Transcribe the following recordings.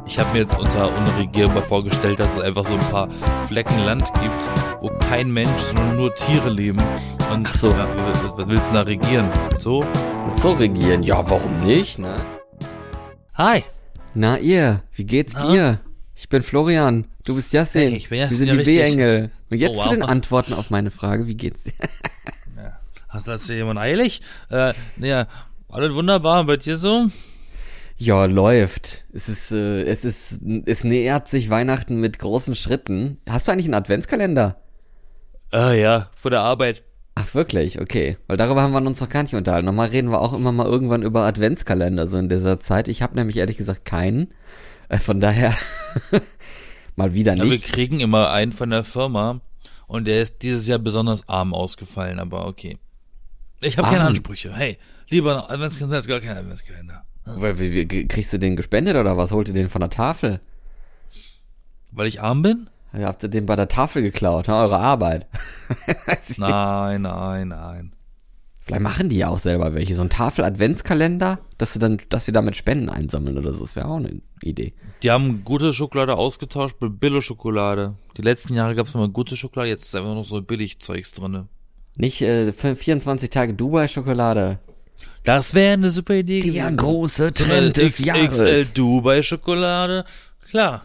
Ich habe mir jetzt unter Regierung vorgestellt, dass es einfach so ein paar Flecken Land gibt, wo kein Mensch, sondern nur Tiere leben. Und Ach so. Ja, was willst du da regieren? So? So regieren? Ja, warum nicht, ne? Hi! Na ihr, wie geht's Na? dir? Ich bin Florian, du bist Yassin. Hey, ich bin Yassin, Wir sind ja, die richtig. B-Engel. Und jetzt Oh, zu den wow. Antworten auf meine Frage, wie geht's dir? Hast du das hier jemand eilig? Ja, alles wunderbar. Bei dir so? Ja, läuft. Es nähert sich Weihnachten mit großen Schritten. Hast du eigentlich einen Adventskalender? Ja, vor der Arbeit. Ach, wirklich? Okay. Weil darüber haben wir uns noch gar nicht unterhalten. Normal reden wir auch immer mal irgendwann über Adventskalender, so in dieser Zeit. Ich habe nämlich ehrlich gesagt keinen. Von daher mal wieder Ja, wir nicht. kriegen immer einen von der Firma und der ist dieses Jahr besonders arm ausgefallen, aber okay. Ich habe keine Arm? Ansprüche. Hey, lieber noch Adventskalender als gar kein Adventskalender. Kriegst du den gespendet oder was? Holt ihr den von der Tafel? Weil ich arm bin? Ja, habt ihr den bei der Tafel geklaut, ne? Eure Arbeit. Weiß ich nicht. Nein. Vielleicht machen die ja auch selber welche. So ein Tafel-Adventskalender, dass sie damit Spenden einsammeln oder so. Das wäre auch eine Idee. Die haben gute Schokolade ausgetauscht mit Billo-Schokolade. Die letzten Jahre gab es immer gute Schokolade, jetzt ist einfach noch so Billigzeugs drinne. Nicht 24 Tage Dubai-Schokolade. Das wäre eine super Idee gewesen. große So eine XXL Dubai-Schokolade. Klar.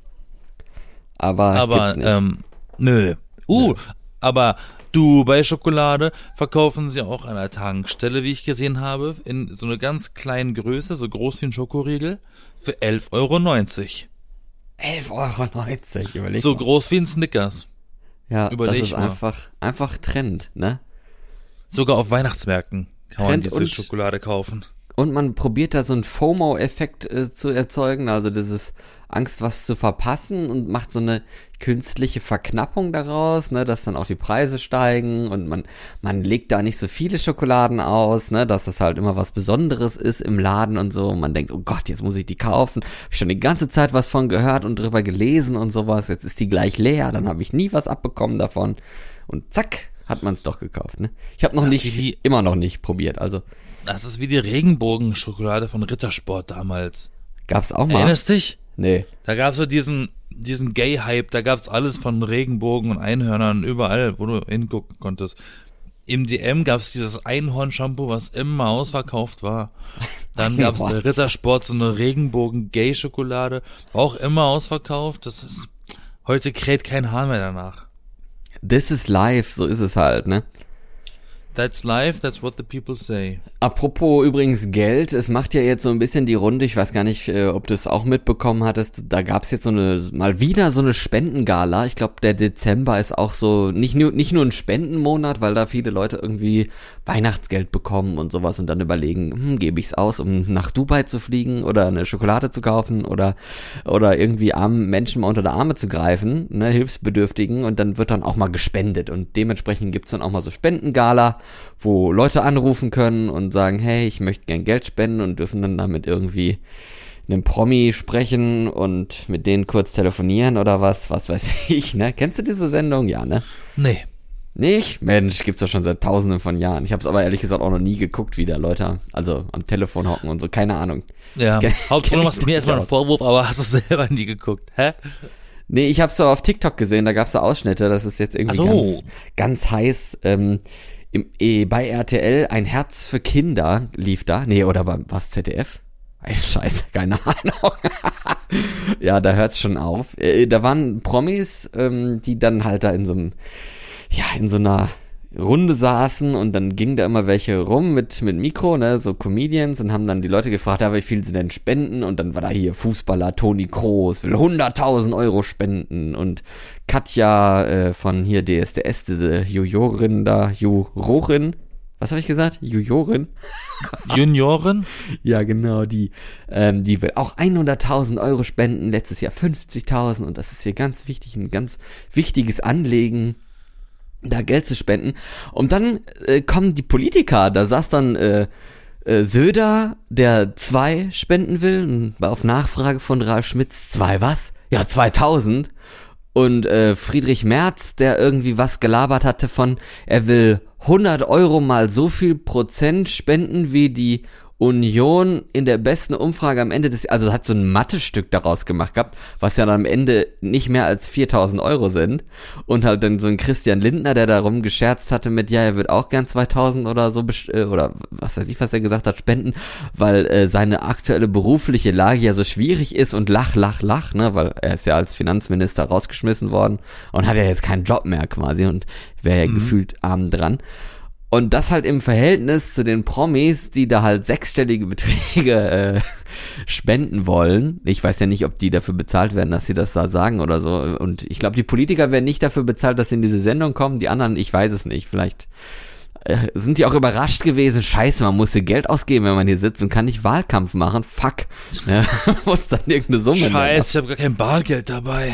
Aber gibt's nicht. Nö. Aber Dubai-Schokolade verkaufen sie auch an der Tankstelle, wie ich gesehen habe, in so einer ganz kleinen Größe, so groß wie ein Schokoriegel, für 11,90 Euro. 11,90 €, überleg So mal. groß wie ein Snickers. Ja, überleg das ist mal. einfach Trend, ne? Sogar auf Weihnachtsmärkten kann man Trend diese und- Schokolade kaufen. Und man probiert da so einen FOMO-Effekt zu erzeugen, also dieses Angst, was zu verpassen, und macht so eine künstliche Verknappung daraus, ne, dass dann auch die Preise steigen und man legt da nicht so viele Schokoladen aus, ne, dass das halt immer was Besonderes ist im Laden und so. Und man denkt, oh Gott, jetzt muss ich die kaufen. Hab ich schon die ganze Zeit was von gehört und drüber gelesen und sowas. Jetzt ist die gleich leer, dann habe ich nie was abbekommen davon. Und zack, hat man es doch gekauft, ne? Ich habe immer noch nicht probiert, also Das ist wie die Regenbogenschokolade von Rittersport damals. gab's auch mal. Erinnerst dich? Nee. Da gab's so diesen Gay-Hype, da gab's alles von Regenbogen und Einhörnern überall, wo du hingucken konntest. Im DM gab's dieses Einhorn-Shampoo, was immer ausverkauft war. Dann gab's bei Rittersport so eine Regenbogen-Gay-Schokolade, auch immer ausverkauft. Heute kräht kein Hahn mehr danach. This is life, so ist es halt, ne? That's life, that's what the people say. Apropos übrigens Geld, es macht ja jetzt so ein bisschen die Runde, ich weiß gar nicht, ob du es auch mitbekommen hattest, da gab's jetzt mal wieder so eine Spendengala. Ich glaube, der Dezember ist auch so, nicht nur ein Spendenmonat, weil da viele Leute irgendwie Weihnachtsgeld bekommen und sowas und dann überlegen, gebe ich's aus, um nach Dubai zu fliegen oder eine Schokolade zu kaufen oder irgendwie armen Menschen mal unter die Arme zu greifen, ne, Hilfsbedürftigen, und dann wird dann auch mal gespendet und dementsprechend gibt's dann auch mal so Spendengala, wo Leute anrufen können und sagen, hey, ich möchte gern Geld spenden, und dürfen dann damit irgendwie einem Promi sprechen und mit denen kurz telefonieren oder was weiß ich, ne? Kennst du diese Sendung? Ja, ne? Nee. Nicht? Mensch, gibt's doch schon seit Tausenden von Jahren. Ich hab's aber ehrlich gesagt auch noch nie geguckt, wie da Leute also am Telefon hocken und so, keine Ahnung. Ja, Hauptsache du machst mir erstmal einen aus. Vorwurf, aber hast du selber nie geguckt, hä? Nee, ich hab's so auf TikTok gesehen, da gab's so Ausschnitte, das ist jetzt irgendwie Ach so. ganz heiß. Bei RTL ein Herz für Kinder lief da. Nee, oder was, ZDF? Ey, Scheiße, keine Ahnung. Ja, da hört's schon auf. Da waren Promis, die dann halt da in so einer Runde saßen, und dann gingen da immer welche rum mit Mikro, ne, so Comedians, und haben dann die Leute gefragt, ja, wie viel sie denn spenden, und dann war da hier Fußballer Toni Kroos, will 100.000 € spenden, und Katja von hier DSDS, diese Jurorin, was habe ich gesagt? Jurorin? Junioren? Ja, genau, die will auch 100.000 € spenden, letztes Jahr 50.000, und das ist hier ganz wichtig, ein ganz wichtiges Anlegen, da Geld zu spenden. Und dann kommen die Politiker, da saß dann Söder, der 2 spenden will, und war auf Nachfrage von Ralf Schmitz, 2 was? Ja, 2.000. Und Friedrich Merz, der irgendwie was gelabert hatte von, er will 100 € mal so viel Prozent spenden, wie die Union in der besten Umfrage am Ende also hat so ein Mathestück daraus gemacht gehabt, was ja dann am Ende nicht mehr als 4.000 Euro sind und halt dann so ein Christian Lindner, der da rumgescherzt hatte mit, ja, er wird auch gern 2.000 oder so, oder was weiß ich, was er gesagt hat, spenden, weil seine aktuelle berufliche Lage ja so schwierig ist und lach, ne, weil er ist ja als Finanzminister rausgeschmissen worden und hat ja jetzt keinen Job mehr quasi und wäre ja gefühlt arm dran. Und das halt im Verhältnis zu den Promis, die da halt sechsstellige Beträge spenden wollen. Ich weiß ja nicht, ob die dafür bezahlt werden, dass sie das da sagen oder so. Und ich glaube, die Politiker werden nicht dafür bezahlt, dass sie in diese Sendung kommen. Die anderen, ich weiß es nicht. Vielleicht sind die auch überrascht gewesen. Scheiße, man muss hier Geld ausgeben, wenn man hier sitzt und kann nicht Wahlkampf machen. Fuck. Ja, muss dann irgendeine Summe nehmen. Scheiße, ich habe gar kein Bargeld dabei.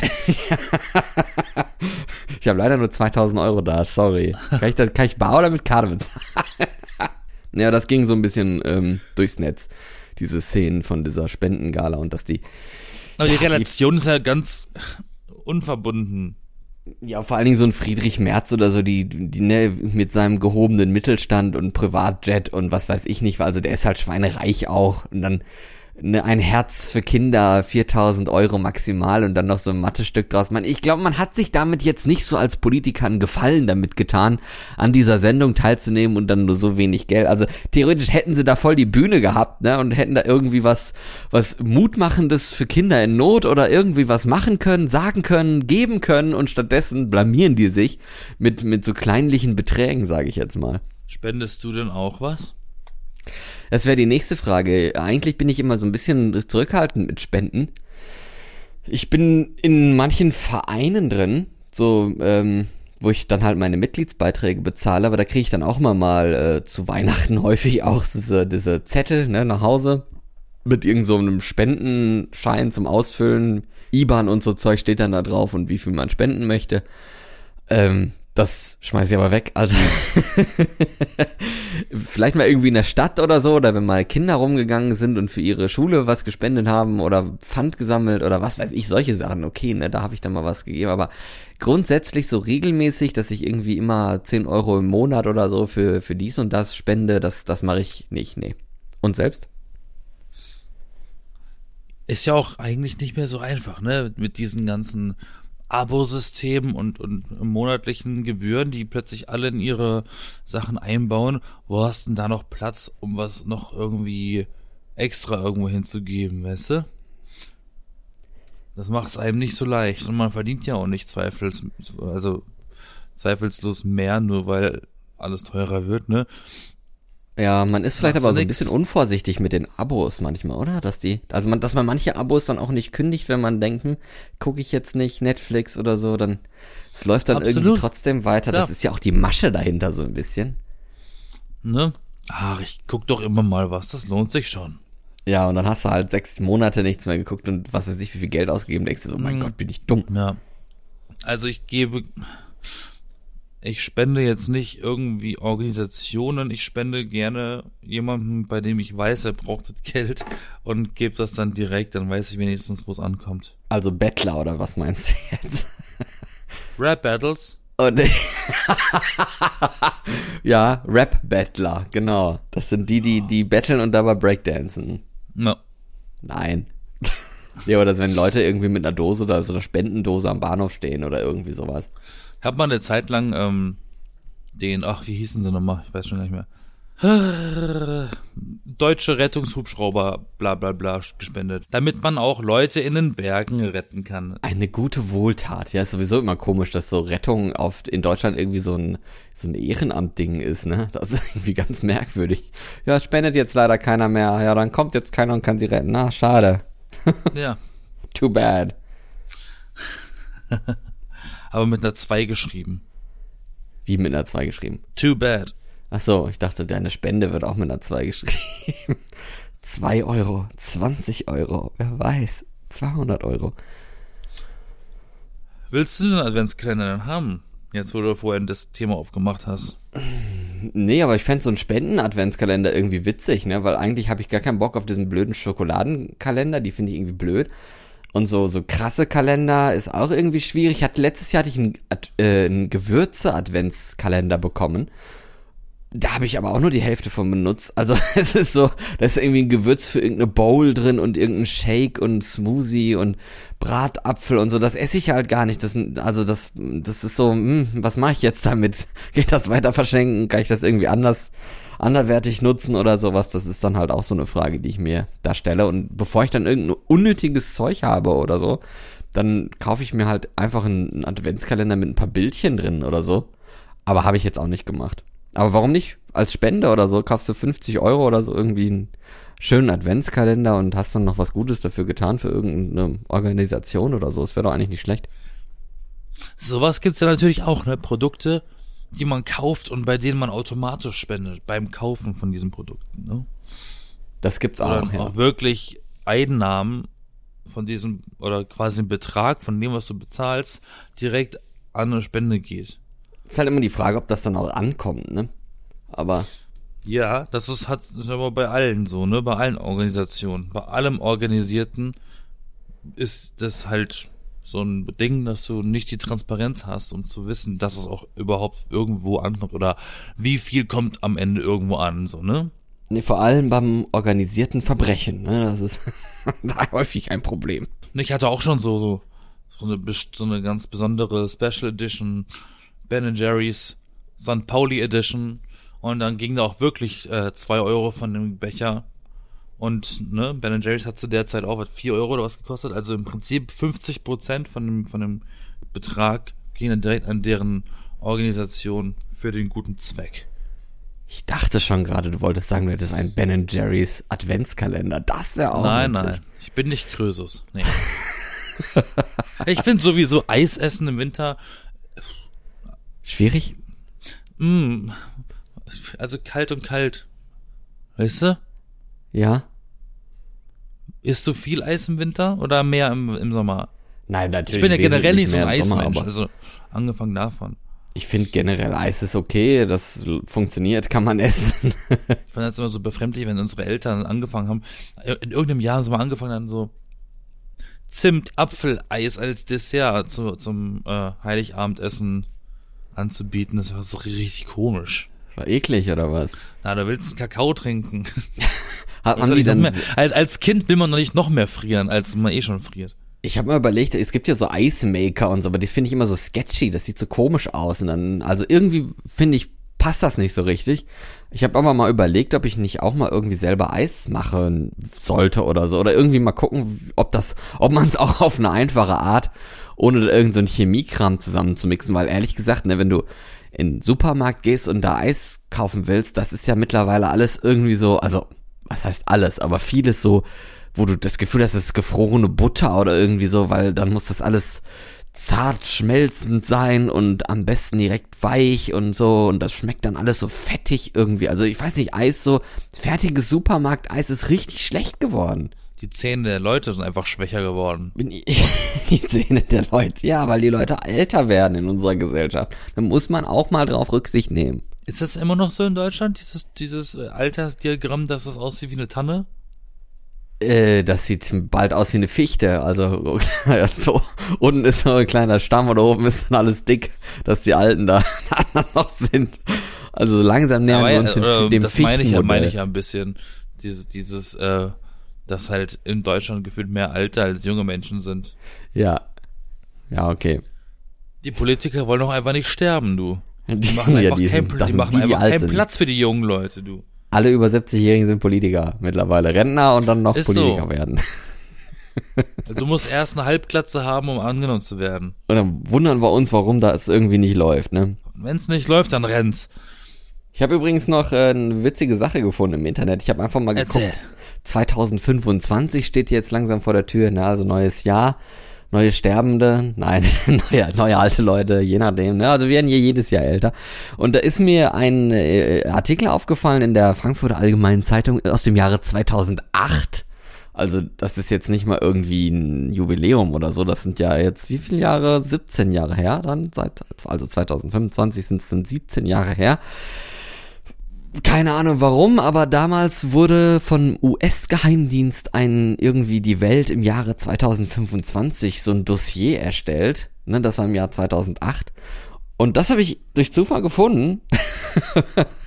Ich habe leider nur 2.000 Euro da, sorry. Kann ich bar oder mit Karte bezahlen? Ja, das ging so ein bisschen durchs Netz, diese Szenen von dieser Spendengala und dass die... Aber die Relation ist ja ganz unverbunden. Ja, vor allen Dingen so ein Friedrich Merz oder so, die ne, mit seinem gehobenen Mittelstand und Privatjet und was weiß ich nicht, also der ist halt schweinereich auch und dann ein Herz für Kinder, 4.000 Euro maximal und dann noch so ein Mathestück draus. Ich glaube, man hat sich damit jetzt nicht so als Politiker einen Gefallen damit getan, an dieser Sendung teilzunehmen und dann nur so wenig Geld. Also theoretisch hätten sie da voll die Bühne gehabt, ne, und hätten da irgendwie was Mutmachendes für Kinder in Not oder irgendwie was machen können, sagen können, geben können und stattdessen blamieren die sich mit so kleinlichen Beträgen, sage ich jetzt mal. Spendest du denn auch was? Das wäre die nächste Frage. Eigentlich bin ich immer so ein bisschen zurückhaltend mit Spenden. Ich bin in manchen Vereinen drin, so wo ich dann halt meine Mitgliedsbeiträge bezahle, aber da kriege ich dann auch mal zu Weihnachten häufig auch diese Zettel, ne, nach Hause mit irgend so einem Spendenschein zum Ausfüllen. IBAN und so Zeug steht dann da drauf und wie viel man spenden möchte. Das schmeiße ich aber weg. Also vielleicht mal irgendwie in der Stadt oder so, oder wenn mal Kinder rumgegangen sind und für ihre Schule was gespendet haben oder Pfand gesammelt oder was weiß ich, solche Sachen. Okay, ne, da habe ich dann mal was gegeben. Aber grundsätzlich so regelmäßig, dass ich irgendwie immer 10 Euro im Monat oder so für dies und das spende, das mache ich nicht, nee. Und selbst? Ist ja auch eigentlich nicht mehr so einfach, ne, mit diesen ganzen Abo-Systemen und monatlichen Gebühren, die plötzlich alle in ihre Sachen einbauen. Wo hast denn da noch Platz, um was noch irgendwie extra irgendwo hinzugeben, weißt du? Das macht es einem nicht so leicht und man verdient ja auch nicht zweifelslos mehr, nur weil alles teurer wird, ne? Ja, man ist vielleicht aber so ein bisschen unvorsichtig mit den Abos manchmal, oder? Dass man manche Abos dann auch nicht kündigt, wenn man denkt, gucke ich jetzt nicht Netflix oder so, dann es läuft dann irgendwie trotzdem weiter. Ja. Das ist ja auch die Masche dahinter so ein bisschen. Ne? Ach, ich guck doch immer mal was, das lohnt sich schon. Ja, und dann hast du halt 6 Monate nichts mehr geguckt und was weiß ich, wie viel Geld ausgegeben, denkst du so, mein Gott, bin ich dumm. Ja. Also ich spende jetzt nicht irgendwie Organisationen, ich spende gerne jemandem, bei dem ich weiß, er braucht das Geld und gebe das dann direkt, dann weiß ich wenigstens, wo es ankommt. Also Bettler oder was meinst du jetzt? Rap-Battles? Und ja, Rap-Battler, genau. Das sind die battlen und dabei Breakdancen. No. Nein. Ja, oder wenn Leute irgendwie mit einer Dose oder so einer Spendendose am Bahnhof stehen oder irgendwie sowas. Ich habe mal eine Zeit lang wie hießen sie nochmal? Ich weiß schon gar nicht mehr. Deutsche Rettungshubschrauber, bla bla bla, gespendet. Damit man auch Leute in den Bergen retten kann. Eine gute Wohltat. Ja, ist sowieso immer komisch, dass so Rettung oft in Deutschland irgendwie so ein Ehrenamt-Ding ist, ne? Das ist irgendwie ganz merkwürdig. Ja, spendet jetzt leider keiner mehr. Ja, dann kommt jetzt keiner und kann sie retten. Na, schade. Ja. Too bad. Aber mit einer 2 geschrieben. Wie mit einer 2 geschrieben? Too bad. Ach so, ich dachte, deine Spende wird auch mit einer 2 geschrieben. 2 Euro, 20 Euro, wer weiß, 200 Euro. Willst du den Adventskalender denn haben? Jetzt, wo du vorhin das Thema aufgemacht hast. Nee, aber ich fände so einen Spenden-Adventskalender irgendwie witzig, ne? Weil eigentlich habe ich gar keinen Bock auf diesen blöden Schokoladenkalender, die finde ich irgendwie blöd. Und so krasse Kalender ist auch irgendwie schwierig. Letztes Jahr hatte ich einen Gewürze-Adventskalender bekommen, Da habe ich aber auch nur die Hälfte von benutzt. Also es ist so, da ist irgendwie ein Gewürz für irgendeine Bowl drin und irgendein Shake und Smoothie und Bratapfel und so. Das esse ich halt gar nicht. Das ist so, was mache ich jetzt damit? Geht das weiter verschenken? Kann ich das irgendwie anderwertig nutzen oder sowas? Das ist dann halt auch so eine Frage, die ich mir da stelle. Und bevor ich dann irgendein unnötiges Zeug habe oder so, dann kaufe ich mir halt einfach einen Adventskalender mit ein paar Bildchen drin oder so. Aber habe ich jetzt auch nicht gemacht. Aber warum nicht? Als Spende oder so kaufst du 50 Euro oder so irgendwie einen schönen Adventskalender und hast dann noch was Gutes dafür getan für irgendeine Organisation oder so. Das wäre doch eigentlich nicht schlecht. Sowas gibt's ja natürlich auch, ne? Produkte, die man kauft und bei denen man automatisch spendet beim Kaufen von diesen Produkten, ne? Das gibt's Oder auch, ja. auch wirklich Einnahmen von diesem, oder quasi ein Betrag von dem, was du bezahlst, direkt an eine Spende geht. Ist halt immer die Frage, ob das dann auch ankommt, ne? Aber Ja, das ist aber bei allen so, ne? Bei allen Organisationen. Bei allem Organisierten ist das halt so ein Ding, dass du nicht die Transparenz hast, um zu wissen, dass es auch überhaupt irgendwo ankommt oder wie viel kommt am Ende irgendwo an, so, ne? nee, vor allem beim organisierten Verbrechen, ne? Das ist da häufig ein Problem. Ich hatte auch schon so eine ganz besondere Special Edition Ben & Jerry's St. Pauli Edition und dann ging da auch wirklich 2 Euro von dem Becher und ne, Ben & Jerry's hat zu der Zeit auch 4 Euro oder was gekostet, also im Prinzip 50% von dem Betrag ging dann direkt an deren Organisation für den guten Zweck. Ich dachte schon gerade, du wolltest sagen, du hättest einen Ben & Jerry's Adventskalender. Das wäre auch Nein, ich bin nicht Krösus. Nee. Ich finde sowieso Eis essen im Winter schwierig? Also kalt und kalt. Weißt du? Ja. Isst du viel Eis im Winter oder mehr im Sommer? Nein, natürlich. Ich bin ja generell nicht so ein wesentlich mehr im Eismensch, Sommer, also angefangen davon. ich finde generell Eis ist okay, das funktioniert, kann man essen. Ich fand das immer so befremdlich, wenn unsere Eltern angefangen haben, in irgendeinem Jahr haben sie mal angefangen, dann so Zimt-Apfeleis als Dessert zum Heiligabendessen anzubieten. Das war so richtig komisch. War eklig, oder was? Na, da willst du einen Kakao trinken. Haben die dann, als Kind will man noch nicht noch mehr frieren, als man schon friert. ich habe mal überlegt, es gibt ja so Eismaker und so, aber das finde ich immer so sketchy, das sieht so komisch aus und dann, also irgendwie finde ich, passt das nicht so richtig. Ich habe aber mal überlegt, ob ich nicht auch mal irgendwie selber Eis machen sollte oder so, oder irgendwie mal gucken, ob man es auch auf eine einfache Art, ohne irgendeinen Chemiekram zusammenzumixen, weil ehrlich gesagt, ne, wenn du in den Supermarkt gehst und da Eis kaufen willst, das ist ja mittlerweile alles irgendwie so, also, was heißt alles, aber vieles so, wo du das Gefühl hast, es ist gefrorene Butter oder irgendwie so, weil dann muss das alles zart schmelzend sein und am besten direkt weich und so und das schmeckt dann alles so fettig irgendwie. Also ich weiß nicht, Eis so, fertiges Supermarkt-Eis ist richtig schlecht geworden. Die Zähne der Leute sind einfach schwächer geworden. Die Zähne der Leute, ja, weil die Leute älter werden in unserer Gesellschaft. Da muss man auch mal drauf Rücksicht nehmen. Ist das immer noch so in Deutschland, dieses Altersdiagramm, dass es aussieht wie eine Tanne? Das sieht bald aus wie eine Fichte, also so, unten ist so ein kleiner Stamm und oben ist dann alles dick, dass die Alten da noch sind. Also langsam nähern wir uns dem das Fichtenmodell. meine ich ja ein bisschen, dass halt in Deutschland gefühlt mehr alte als junge Menschen sind. Ja, okay. Die Politiker wollen doch einfach nicht sterben, du. Die Die machen einfach alt keinen sind. Platz für die jungen Leute, du. Alle über 70-Jährigen sind Politiker mittlerweile, Rentner und dann noch Ist Politiker so. werden. Du musst erst eine Halbglatze haben, um angenommen zu werden. Und dann wundern wir uns, warum das irgendwie nicht läuft, ne? Wenn's nicht läuft, dann rennt's. Ich habe übrigens noch eine witzige Sache gefunden im Internet. Ich habe einfach mal geguckt. Erzähl. 2025 steht jetzt langsam vor der Tür, ne? Also neues Jahr, neue Sterbende, nein, neue alte Leute, je nachdem, ne? Also wir werden hier jedes Jahr älter. Und da ist mir ein Artikel aufgefallen in der Frankfurter Allgemeinen Zeitung aus dem Jahre 2008. Also das ist jetzt nicht mal irgendwie ein Jubiläum oder so, das sind ja jetzt wie viele Jahre? 17 Jahre her dann, also 2025 sind es dann 17 Jahre her. Keine Ahnung warum, aber damals wurde von US-Geheimdienst irgendwie die Welt im Jahre 2025 so ein Dossier erstellt, ne, das war im Jahr 2008 und das habe ich durch Zufall gefunden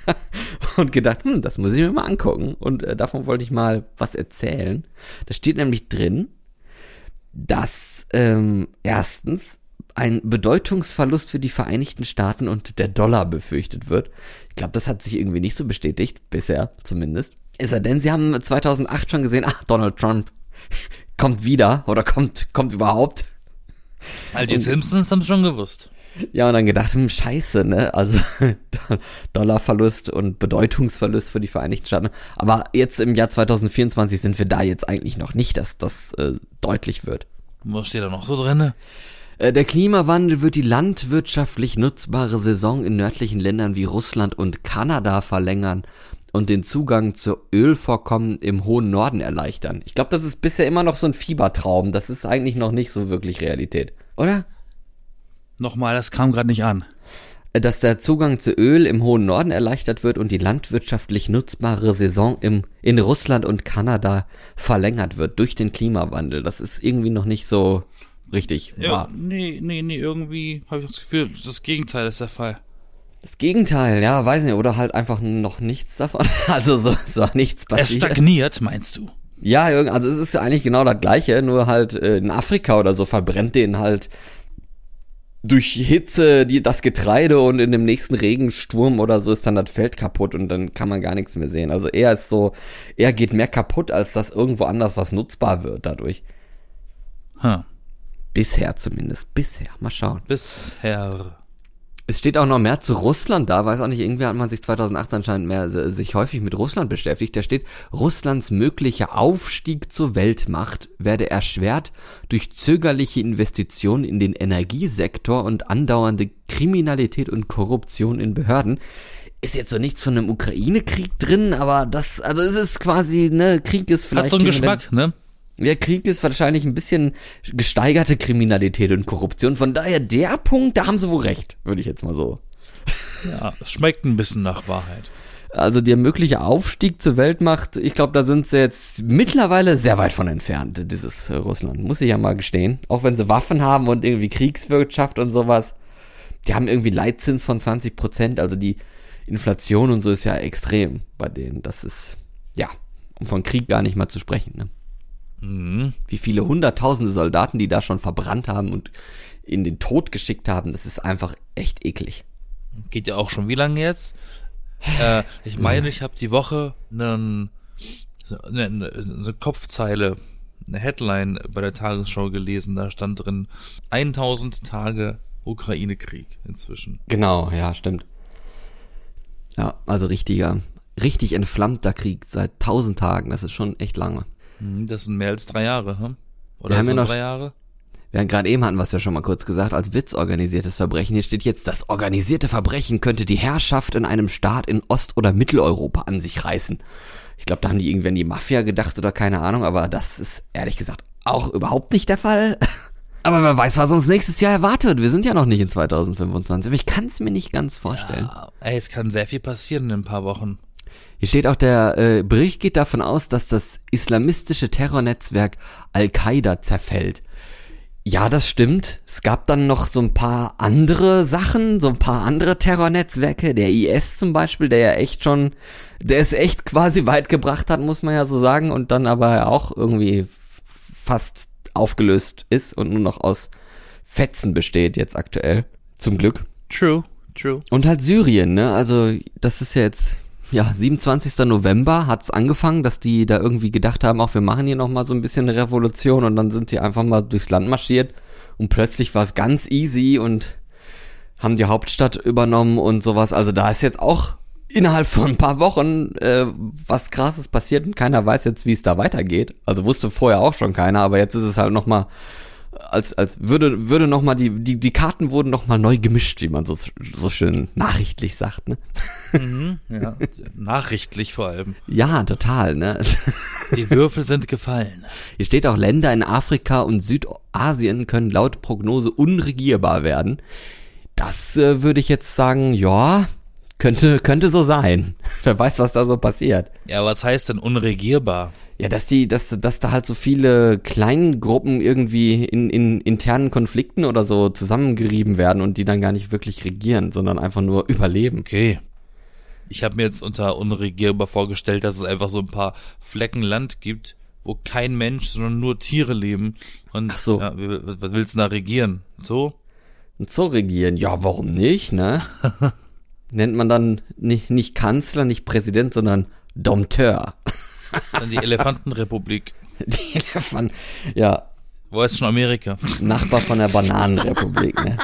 und gedacht, das muss ich mir mal angucken. Und davon wollte ich mal was erzählen. Da steht nämlich drin, dass erstens ein Bedeutungsverlust für die Vereinigten Staaten und der Dollar befürchtet wird. Ich glaube, das hat sich irgendwie nicht so bestätigt, bisher zumindest. Ist er denn, sie haben 2008 schon gesehen, Donald Trump kommt wieder oder kommt überhaupt. All die Simpsons haben es schon gewusst. Ja, und dann gedacht, scheiße, ne, also Dollarverlust und Bedeutungsverlust für die Vereinigten Staaten. Aber jetzt im Jahr 2024 sind wir da jetzt eigentlich noch nicht, dass das deutlich wird. Was steht da noch so drin? Der Klimawandel wird die landwirtschaftlich nutzbare Saison in nördlichen Ländern wie Russland und Kanada verlängern und den Zugang zu Ölvorkommen im hohen Norden erleichtern. Ich glaube, das ist bisher immer noch so ein Fiebertraum. Das ist eigentlich noch nicht so wirklich Realität, oder? Nochmal, das kam gerade nicht an. Dass der Zugang zu Öl im hohen Norden erleichtert wird und die landwirtschaftlich nutzbare Saison in Russland und Kanada verlängert wird durch den Klimawandel. Das ist irgendwie noch nicht so richtig wahr. Nee, irgendwie habe ich das Gefühl, das Gegenteil ist der Fall. Das Gegenteil, ja, weiß nicht, oder halt einfach noch nichts davon. Also so nichts passiert. Es stagniert, meinst du? Ja, also es ist ja eigentlich genau das Gleiche, nur halt in Afrika oder so verbrennt denen halt durch Hitze das Getreide und in dem nächsten Regensturm oder so ist dann das Feld kaputt und dann kann man gar nichts mehr sehen. Also eher geht mehr kaputt, als dass irgendwo anders was nutzbar wird dadurch. Bisher zumindest. Mal schauen. Bisher. Es steht auch noch mehr zu Russland da, weiß auch nicht, irgendwie hat man sich 2008 anscheinend sich häufig mit Russland beschäftigt. Da steht, Russlands möglicher Aufstieg zur Weltmacht werde erschwert durch zögerliche Investitionen in den Energiesektor und andauernde Kriminalität und Korruption in Behörden. Ist jetzt so nichts von einem Ukraine-Krieg drin, aber es ist quasi, ne, Krieg ist vielleicht... Hat so einen Geschmack, ne? Ja, Krieg ist wahrscheinlich ein bisschen gesteigerte Kriminalität und Korruption. Von daher, der Punkt, da haben sie wohl recht, würde ich jetzt mal so. Ja, es schmeckt ein bisschen nach Wahrheit. Also der mögliche Aufstieg zur Weltmacht, ich glaube, da sind sie jetzt mittlerweile sehr weit von entfernt, dieses Russland, muss ich ja mal gestehen. Auch wenn sie Waffen haben und irgendwie Kriegswirtschaft und sowas. Die haben irgendwie Leitzins von 20%, also die Inflation und so ist ja extrem bei denen. Das ist, ja, um von Krieg gar nicht mal zu sprechen, ne? Wie viele hunderttausende Soldaten, die da schon verbrannt haben und in den Tod geschickt haben, das ist einfach echt eklig. Geht ja auch schon wie lange jetzt? Ich meine, ich habe die Woche eine Kopfzeile, eine Headline bei der Tagesschau gelesen, da stand drin 1000 Tage Ukraine-Krieg inzwischen. Genau, ja, stimmt. Ja, also richtig entflammter Krieg seit 1000 Tagen, das ist schon echt lange. Das sind mehr als 3 Jahre, hm? Oder sind 3 Jahre? Gerade eben hatten wir es ja schon mal kurz gesagt, als Witz organisiertes Verbrechen. Hier steht jetzt, das organisierte Verbrechen könnte die Herrschaft in einem Staat in Ost- oder Mitteleuropa an sich reißen. Ich glaube, da haben die irgendwann die Mafia gedacht oder keine Ahnung, aber das ist ehrlich gesagt auch überhaupt nicht der Fall. Aber wer weiß, was uns nächstes Jahr erwartet. Wir sind ja noch nicht in 2025, aber ich kann es mir nicht ganz vorstellen. Ja, es kann sehr viel passieren in ein paar Wochen. Hier steht auch, der Bericht geht davon aus, dass das islamistische Terrornetzwerk Al-Qaida zerfällt. Ja, das stimmt. Es gab dann noch so ein paar andere Sachen, so ein paar andere Terrornetzwerke. Der IS zum Beispiel, der es echt quasi weit gebracht hat, muss man ja so sagen, und dann aber auch irgendwie fast aufgelöst ist und nur noch aus Fetzen besteht jetzt aktuell. Zum Glück. True. Und halt Syrien, ne? Also das ist ja jetzt... Ja, 27. November hat's angefangen, dass die da irgendwie gedacht haben, auch wir machen hier nochmal so ein bisschen eine Revolution, und dann sind die einfach mal durchs Land marschiert und plötzlich war es ganz easy und haben die Hauptstadt übernommen und sowas. Also da ist jetzt auch innerhalb von ein paar Wochen was Krasses passiert und keiner weiß jetzt, wie es da weitergeht. Also wusste vorher auch schon keiner, aber jetzt ist es halt nochmal, als würde nochmal die Karten wurden nochmal neu gemischt, wie man so schön nachrichtlich sagt, ne? Ja, nachrichtlich vor allem. Ja, total, ne? Die Würfel sind gefallen. Hier steht auch, Länder in Afrika und Südasien können laut Prognose unregierbar werden. Das würde ich jetzt sagen, ja, könnte so sein. Wer weiß, was da so passiert. Ja, was heißt denn unregierbar? Ja, dass da halt so viele Kleingruppen irgendwie in internen Konflikten oder so zusammengerieben werden und die dann gar nicht wirklich regieren, sondern einfach nur überleben. Okay. Ich habe mir jetzt unter unregierbar vorgestellt, dass es einfach so ein paar Flecken Land gibt, wo kein Mensch, sondern nur Tiere leben. Und Ach so. ja, was willst du da regieren? So? Und so regieren, ja, warum nicht, ne? Nennt man dann nicht Kanzler, nicht Präsident, sondern Dompteur. Dann die Elefantenrepublik. Die Elefanten, ja, Wo ist schon Amerika? Nachbar von der Bananenrepublik, ne?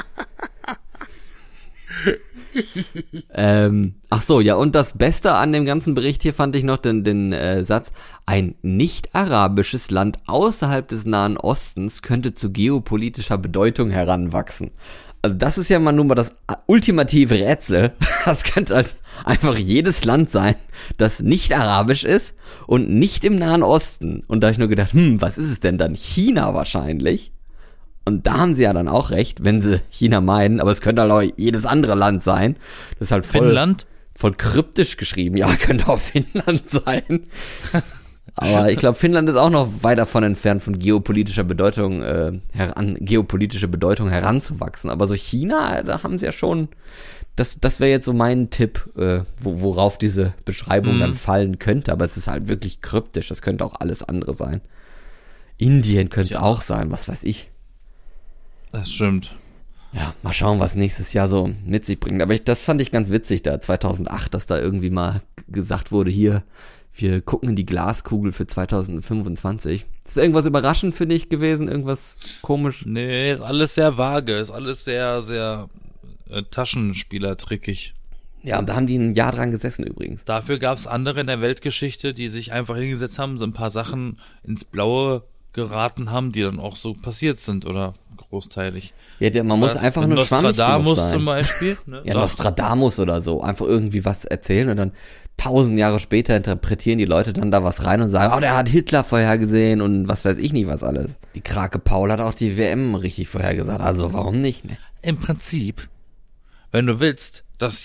Ach so, ja, und das Beste an dem ganzen Bericht hier fand ich noch den Satz, ein nicht-arabisches Land außerhalb des Nahen Ostens könnte zu geopolitischer Bedeutung heranwachsen. Also das ist ja mal nun mal das ultimative Rätsel. Das könnte halt einfach jedes Land sein, das nicht arabisch ist und nicht im Nahen Osten. Und da habe ich nur gedacht, was ist es denn dann? China wahrscheinlich. Und da haben sie ja dann auch recht, wenn sie China meinen, aber es könnte halt auch jedes andere Land sein. Das ist halt Finnland? voll kryptisch geschrieben. Ja, könnte auch Finnland sein. Aber ich glaube, Finnland ist auch noch weit davon entfernt, von geopolitischer Bedeutung geopolitische Bedeutung heranzuwachsen. Aber so China, da haben sie ja schon, das wäre jetzt so mein Tipp, worauf diese Beschreibung dann fallen könnte. Aber es ist halt wirklich kryptisch. Das könnte auch alles andere sein. Indien könnte es auch sein, was weiß ich. Das stimmt. Ja, mal schauen, was nächstes Jahr so mit sich bringt. Aber das fand ich ganz witzig da 2008, dass da irgendwie mal gesagt wurde, hier, wir gucken in die Glaskugel für 2025. Ist irgendwas überraschend für dich gewesen? Irgendwas komisch? Nee, ist alles sehr vage, ist alles sehr, sehr taschenspielertrickig. Ja, und da haben die ein Jahr dran gesessen übrigens. Dafür gab es andere in der Weltgeschichte, die sich einfach hingesetzt haben, so ein paar Sachen ins Blaue geraten haben, die dann auch so passiert sind oder großteilig. Ja, man muss einfach nur schwammig genug sein. Nostradamus zum Beispiel. Ne? Ja, Nostradamus oder so. Einfach irgendwie was erzählen und dann 1000 Jahre später interpretieren die Leute dann da was rein und sagen, der hat Hitler vorhergesehen und was weiß ich nicht was alles. Die Krake Paul hat auch die WM richtig vorhergesagt, also warum nicht, ne? Im Prinzip, wenn du willst, dass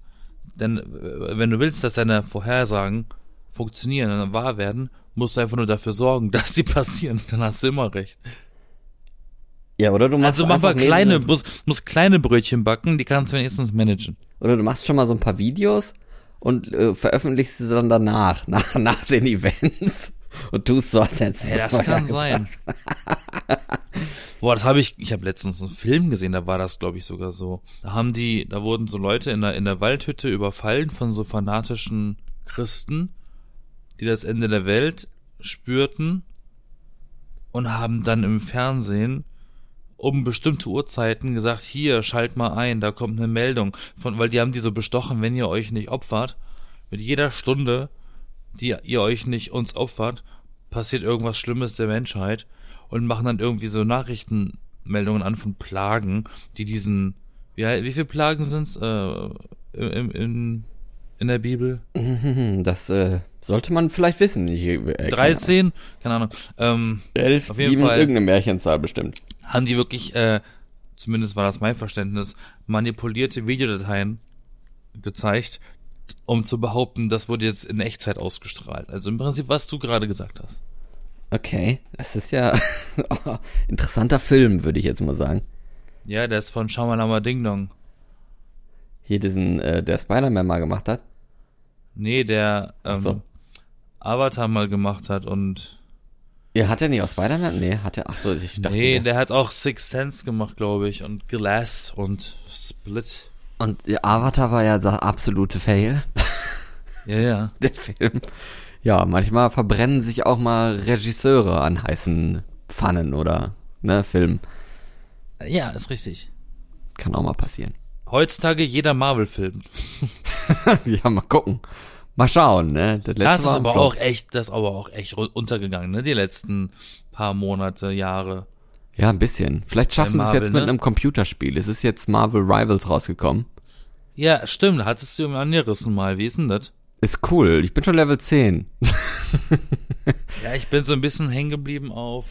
deine Vorhersagen funktionieren und wahr werden, musst du einfach nur dafür sorgen, dass sie passieren. Dann hast du immer recht. Ja, oder du machst also mach mal musst kleine Brötchen backen, die kannst du wenigstens managen. Oder du machst schon mal so ein paar Videos und veröffentlichst sie dann danach, nach den Events und tust so, als hättest du das kann sein. Boah, ich habe letztens einen Film gesehen, da war das, glaube ich, sogar so. Da wurden so Leute in der Waldhütte überfallen von so fanatischen Christen, die das Ende der Welt spürten und haben dann im Fernsehen um bestimmte Uhrzeiten gesagt, hier, schalt mal ein, da kommt eine Meldung, weil die haben die so bestochen, wenn ihr euch nicht opfert, mit jeder Stunde, die ihr euch nicht uns opfert, passiert irgendwas Schlimmes der Menschheit und machen dann irgendwie so Nachrichtenmeldungen an von Plagen, die diesen, wie viele Plagen sind's in der Bibel? Das sollte man vielleicht wissen. 13? Keine Ahnung. 11, auf jeden 7, Fall irgendeine Märchenzahl bestimmt. Haben die wirklich, zumindest war das mein Verständnis, manipulierte Videodateien gezeigt, um zu behaupten, das wurde jetzt in Echtzeit ausgestrahlt. Also im Prinzip, was du gerade gesagt hast. Okay, das ist ja interessanter Film, würde ich jetzt mal sagen. Ja, der ist von Shamalama Ding Dong. Hier der Spider-Man mal gemacht hat? Nee, der Avatar mal gemacht hat und... Ja, hat er nicht auch Spider-Man? Nee, hat er, ich dachte... Nee, der hat auch Sixth Sense gemacht, glaube ich, und Glass und Split. Und Avatar war ja der absolute Fail. Ja. Der Film. Ja, manchmal verbrennen sich auch mal Regisseure an heißen Pfannen oder, Film. Ja, ist richtig. Kann auch mal passieren. Heutzutage jeder Marvel-Film. Ja, mal gucken. Mal schauen, ne? Das ist aber auch echt untergegangen, ne? Die letzten paar Monate, Jahre. Ja, ein bisschen. Vielleicht schaffen sie es jetzt mit einem Computerspiel. Es ist jetzt Marvel Rivals rausgekommen. Ja, stimmt. Hattest du mir angerissen mal. Wie ist denn das? Ist cool. Ich bin schon Level 10. Ja, ich bin so ein bisschen hängen geblieben auf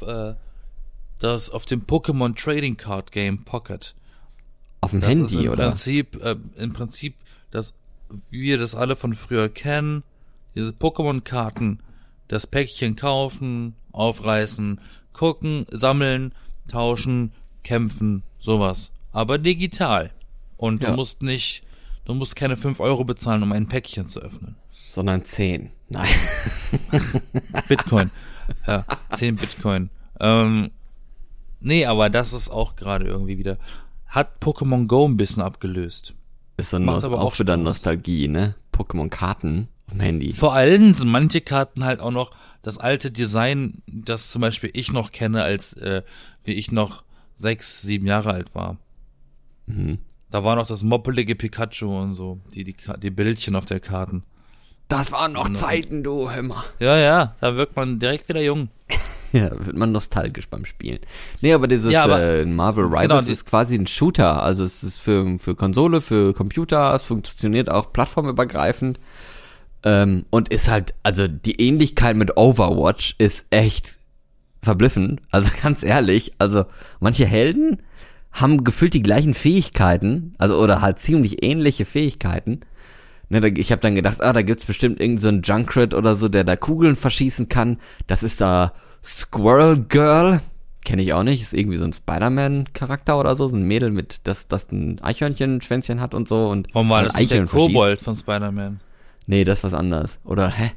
dem Pokémon Trading Card Game Pocket. Auf dem Handy, oder? Im Prinzip, wie wir das alle von früher kennen, diese Pokémon-Karten, das Päckchen kaufen, aufreißen, gucken, sammeln, tauschen, kämpfen, sowas. Aber digital. Und du Du musst keine 5 Euro bezahlen, um ein Päckchen zu öffnen. Sondern 10. Nein. Bitcoin. Ja, 10 Bitcoin. Nee, aber das ist auch gerade irgendwie wieder, hat Pokémon Go ein bisschen abgelöst. Ist so Macht aber auch wieder Spaß. Nostalgie, ne? Pokémon-Karten am Handy. Vor allem sind manche Karten halt auch noch das alte Design, das zum Beispiel ich noch kenne, als wie ich noch 6, 7 Jahre alt war. Mhm. Da war noch das moppelige Pikachu und so, die Bildchen auf der Karten. Das waren noch Zeiten, du Hämmer. Ja, da wirkt man direkt wieder jung. Ja, wird man nostalgisch beim Spielen. Nee, aber dieses Marvel Rivals genau, ist quasi ein Shooter. Also es ist für Konsole, für Computer, es funktioniert auch plattformübergreifend. Und ist halt, also die Ähnlichkeit mit Overwatch ist echt verblüffend. Also ganz ehrlich, also manche Helden haben gefühlt die gleichen Fähigkeiten, also oder halt ziemlich ähnliche Fähigkeiten. Ne, ich habe dann gedacht, da gibt's bestimmt irgend so einen Junkrat oder so, der da Kugeln verschießen kann. Das ist da Squirrel Girl. Kenne ich auch nicht. Ist irgendwie so ein Spider-Man-Charakter oder so. So ein Mädel mit, das ein Eichhörnchen-Schwänzchen hat und so. Und Warum war das nicht der Eichhörnchen Kobold von Spider-Man? Nee, das ist was anderes. Oder, hä?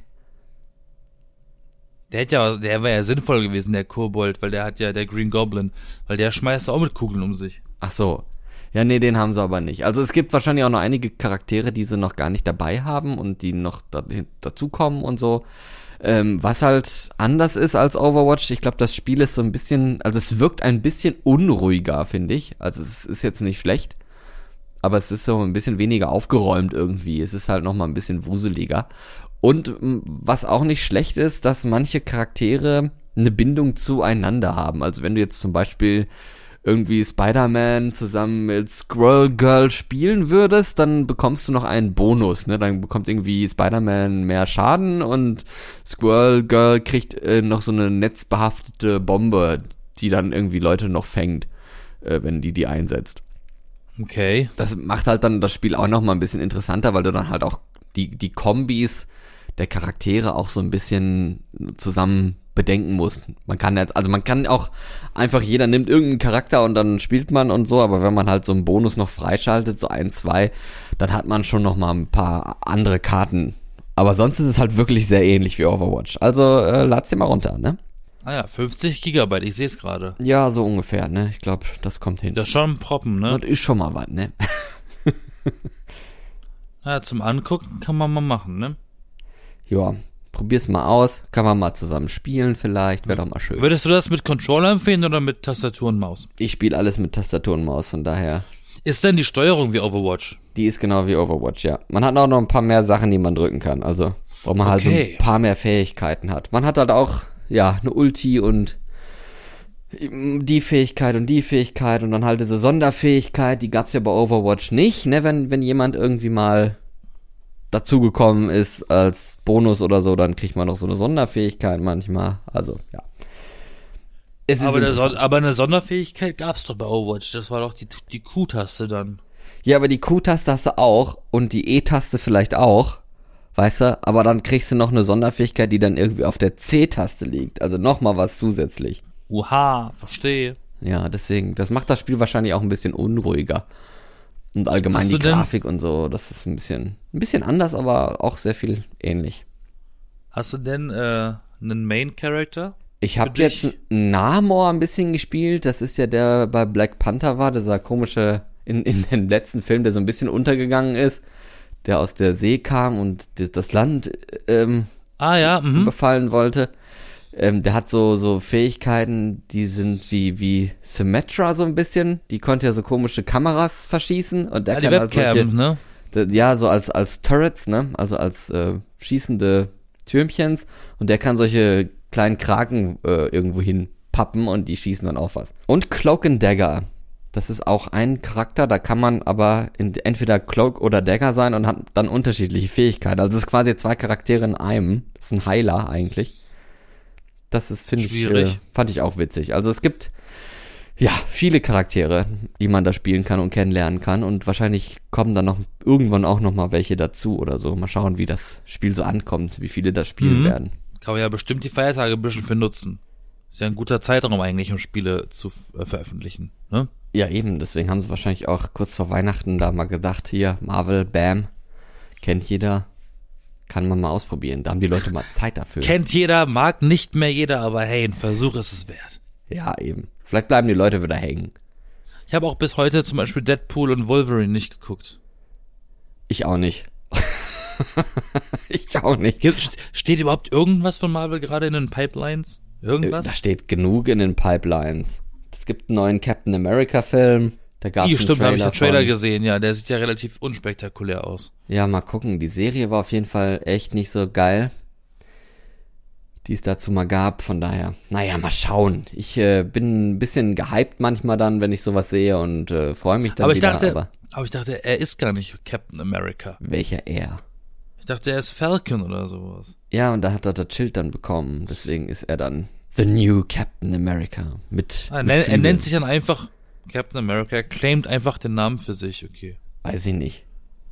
Der wäre ja sinnvoll gewesen, der Kobold, weil der hat ja der Green Goblin, weil der schmeißt auch mit Kugeln um sich. Ach so. Ja, nee, den haben sie aber nicht. Also es gibt wahrscheinlich auch noch einige Charaktere, die sie noch gar nicht dabei haben und die noch dazukommen und so. Was halt anders ist als Overwatch, ich glaube, das Spiel ist so ein bisschen, also es wirkt ein bisschen unruhiger, finde ich. Also es ist jetzt nicht schlecht, aber es ist so ein bisschen weniger aufgeräumt irgendwie. Es ist halt nochmal ein bisschen wuseliger. Und was auch nicht schlecht ist, dass manche Charaktere eine Bindung zueinander haben. Also wenn du jetzt zum Beispiel irgendwie Spider-Man zusammen mit Squirrel Girl spielen würdest, dann bekommst du noch einen Bonus, ne? Dann bekommt irgendwie Spider-Man mehr Schaden und Squirrel Girl kriegt noch so eine netzbehaftete Bombe, die dann irgendwie Leute noch fängt, wenn die einsetzt. Okay. Das macht halt dann das Spiel auch noch mal ein bisschen interessanter, weil du dann halt auch die Kombis der Charaktere auch so ein bisschen zusammen bedenken musst. Man kann auch einfach, jeder nimmt irgendeinen Charakter und dann spielt man und so, aber wenn man halt so einen Bonus noch freischaltet, so 1, 2, dann hat man schon noch mal ein paar andere Karten. Aber sonst ist es halt wirklich sehr ähnlich wie Overwatch. Also lad's dir mal runter, ne? Ah ja, 50 Gigabyte, ich sehe es gerade. Ja, so ungefähr, ne? Ich glaube, das kommt hin. Das ist schon ein Proppen, ne? Das ist schon mal was, ne? Ja, zum Angucken kann man mal machen, ne? Ja, probier's mal aus. Kann man mal zusammen spielen vielleicht. Wäre doch mal schön. Würdest du das mit Controller empfehlen oder mit Tastatur und Maus? Ich spiele alles mit Tastatur und Maus, von daher. Ist denn die Steuerung wie Overwatch? Die ist genau wie Overwatch, ja. Man hat auch noch ein paar mehr Sachen, die man drücken kann. Also, wo man halt so ein paar mehr Fähigkeiten hat. Man hat halt auch, ja, eine Ulti und die Fähigkeit und dann halt diese Sonderfähigkeit, die gab's ja bei Overwatch nicht, ne? Wenn jemand irgendwie mal dazugekommen ist als Bonus oder so, dann kriegt man noch so eine Sonderfähigkeit manchmal. Also, ja. Aber eine Sonderfähigkeit gab's doch bei Overwatch. Das war doch die Q-Taste dann. Ja, aber die Q-Taste hast du auch und die E-Taste vielleicht auch, weißt du? Aber dann kriegst du noch eine Sonderfähigkeit, die dann irgendwie auf der C-Taste liegt. Also nochmal was zusätzlich. Oha, verstehe. Ja, deswegen, das macht das Spiel wahrscheinlich auch ein bisschen unruhiger. Und allgemein die Grafik und so, das ist ein bisschen anders, aber auch sehr viel ähnlich. Hast du denn einen Main-Character? Ich habe jetzt Namor ein bisschen gespielt. Das ist ja der bei Black Panther war, dieser komische in dem letzten Film, der so ein bisschen untergegangen ist, der aus der See kam und das Land befallen wollte. Der hat so Fähigkeiten, die sind wie Symmetra so ein bisschen. Die konnte ja so komische Kameras verschießen und der kann die Webcam, ne? Ja, so als Turrets, ne? Also als schießende Türmchens, und der kann solche kleinen Kraken irgendwo hin pappen und die schießen dann auf was. Und Cloak and Dagger. Das ist auch ein Charakter, da kann man aber entweder Cloak oder Dagger sein und hat dann unterschiedliche Fähigkeiten. Also es ist quasi 2 Charaktere in einem. Das ist ein Heiler eigentlich. Das ist, fand ich auch witzig. Also es gibt, ja, viele Charaktere, die man da spielen kann und kennenlernen kann. Und wahrscheinlich kommen dann noch irgendwann auch noch mal welche dazu oder so. Mal schauen, wie das Spiel so ankommt, wie viele das spielen werden. Kann man ja bestimmt die Feiertage ein bisschen für nutzen. Ist ja ein guter Zeitraum eigentlich, um Spiele zu veröffentlichen, ne? Ja, eben, deswegen haben sie wahrscheinlich auch kurz vor Weihnachten da mal gedacht, hier, Marvel, bam, kennt jeder, kann man mal ausprobieren. Da haben die Leute mal Zeit dafür. Kennt jeder, mag nicht mehr jeder, aber hey, ein Versuch ist es wert. Ja, eben. Vielleicht bleiben die Leute wieder hängen. Ich habe auch bis heute zum Beispiel Deadpool und Wolverine nicht geguckt. Ich auch nicht. Ich auch nicht. Steht überhaupt irgendwas von Marvel gerade in den Pipelines? Irgendwas? Da steht genug in den Pipelines. Es gibt einen neuen Captain America Film. Da gab's einen Stimmt, habe ich den Trailer von. gesehen, ja. Der sieht ja relativ unspektakulär aus. Ja, mal gucken. Die Serie war auf jeden Fall echt nicht so geil, die es dazu mal gab. Von daher, naja, mal schauen. Ich bin ein bisschen gehypt manchmal dann, wenn ich sowas sehe und freue mich dann Aber wieder. ich dachte, er ist gar nicht Captain America. Welcher er? Ich dachte, er ist Falcon oder sowas. Ja, und da hat er das Schild dann bekommen. Deswegen ist er dann The New Captain America. Er Er nennt sich dann einfach Captain America. Er claimt einfach den Namen für sich, okay. Weiß ich nicht.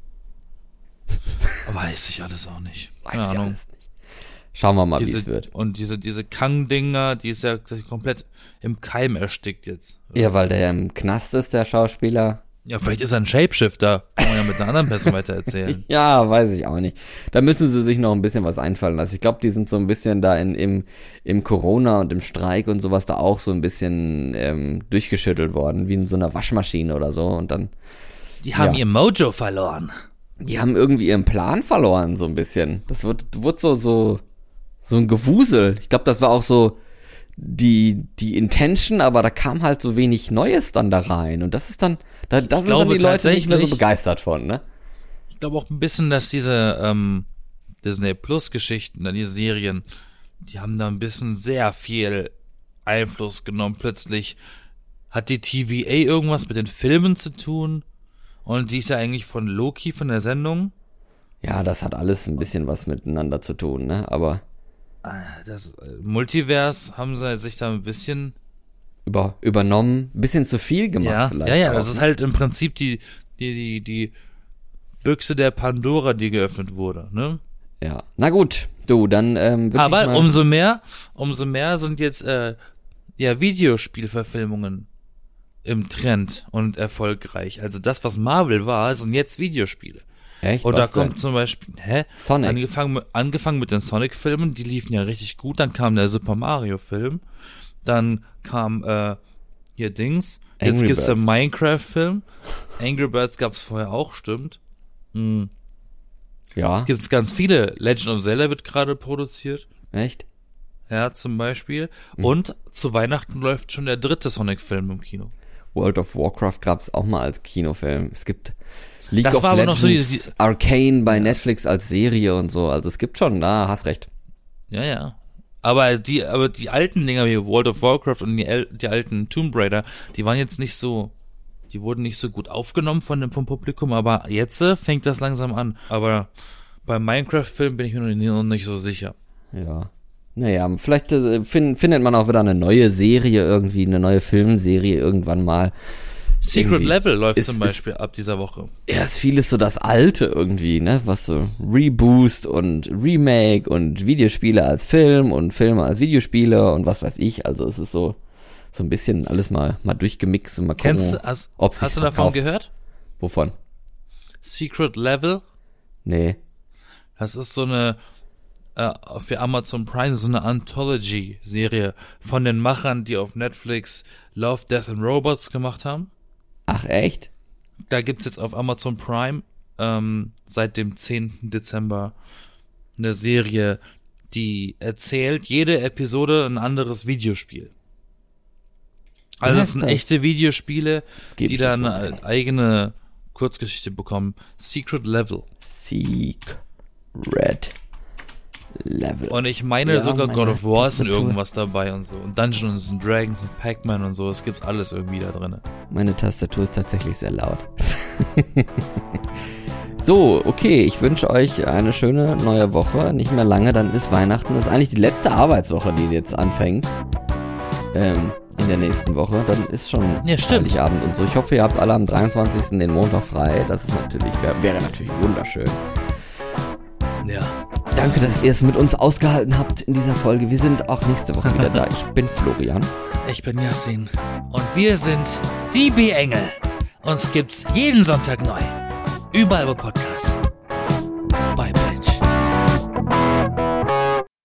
Weiß ich alles auch nicht. Weiß Keine ich Ahnung. alles nicht. Schauen wir mal, wie es wird. Und diese Kang-Dinger, die ist ja komplett im Keim erstickt jetzt. Ja, weil der im Knast ist, der Schauspieler. Ja, vielleicht ist er ein Shapeshifter. Kann man ja mit einer anderen Person weiter erzählen. Ja, weiß ich auch nicht. Da müssen sie sich noch ein bisschen was einfallen lassen. Ich glaube, die sind so ein bisschen da im Corona und im Streik und sowas da auch so ein bisschen durchgeschüttelt worden, wie in so einer Waschmaschine oder so. Und dann. Die haben ihr Mojo verloren. Die haben irgendwie ihren Plan verloren, so ein bisschen. Das wurde so ein Gewusel. Ich glaube, das war auch so die Intention, aber da kam halt so wenig Neues dann da rein. Und das ist dann, da sind dann die Leute nicht mehr so begeistert von, ne? Ich glaube auch ein bisschen, dass diese Disney Plus Geschichten, dann die Serien, die haben da ein bisschen sehr viel Einfluss genommen. Plötzlich hat die TVA irgendwas mit den Filmen zu tun und die ist ja eigentlich von Loki, von der Sendung. Ja, das hat alles ein bisschen was miteinander zu tun, ne? Aber das Multiverse haben sie sich da ein bisschen übernommen, ein bisschen zu viel gemacht vielleicht. Ja, auch, das ist halt im Prinzip die Büchse der Pandora, die geöffnet wurde, ne? Ja, na gut, du, dann aber umso mehr sind jetzt Videospielverfilmungen im Trend und erfolgreich. Also das, was Marvel war, sind jetzt Videospiele. Echt? Und da kommt zum Beispiel, Sonic. Angefangen mit den Sonic-Filmen, die liefen ja richtig gut, dann kam der Super Mario-Film, dann kam jetzt gibt's den Minecraft-Film, Angry Birds gab's vorher auch, stimmt. Ja. Es gibt ganz viele, Legend of Zelda wird gerade produziert. Echt? Ja, zum Beispiel. Und zu Weihnachten läuft schon der 3. Sonic-Film im Kino. World of Warcraft gab's auch mal als Kinofilm. Es gibt League Das of war aber Legends, noch so Arcane bei Netflix als Serie und so. Also es gibt schon, da hast recht. Ja. Aber die alten Dinger wie World of Warcraft und die alten Tomb Raider, die waren jetzt nicht so, die wurden nicht so gut aufgenommen vom Publikum, aber jetzt fängt das langsam an. Aber beim Minecraft-Film bin ich mir noch nicht so sicher. Ja. Naja, vielleicht findet man auch wieder eine neue Serie irgendwie, eine neue Filmserie irgendwann mal. Secret Irgendwie Level läuft zum Beispiel ab dieser Woche. Ja, ist vieles so das Alte irgendwie, ne, was so Reboost und Remake und Videospiele als Film und Filme als Videospiele und was weiß ich, also es ist so ein bisschen alles mal durchgemixt und mal gucken, hast du davon gehört? Wovon? Secret Level? Nee. Das ist so eine für Amazon Prime so eine Anthology-Serie von den Machern, die auf Netflix Love, Death and Robots gemacht haben. Ach, echt? Da gibt's jetzt auf Amazon Prime seit dem 10. Dezember eine Serie, die erzählt jede Episode ein anderes Videospiel. Also es sind echte Videospiele, die dann eine eigene Kurzgeschichte bekommen. Secret Level. Secret Level. Und ich meine sogar God of War ist in irgendwas dabei und so. Und Dungeons and Dragons und Pac-Man und so. Es gibt's alles irgendwie da drin. Meine Tastatur ist tatsächlich sehr laut. So, okay, ich wünsche euch eine schöne neue Woche. Nicht mehr lange, dann ist Weihnachten. Das ist eigentlich die letzte Arbeitswoche, die jetzt anfängt. In der nächsten Woche. Dann ist schon Heiligabend und so. Ich hoffe, ihr habt alle am 23. den Montag frei. Das ist natürlich, wäre natürlich wunderschön. Ja. Danke, dass ihr es mit uns ausgehalten habt in dieser Folge. Wir sind auch nächste Woche wieder da. Ich bin Florian. Ich bin Yassin. Und wir sind die B-Engel. Uns gibt's jeden Sonntag neu. Überall wo Podcasts. Bye, bye.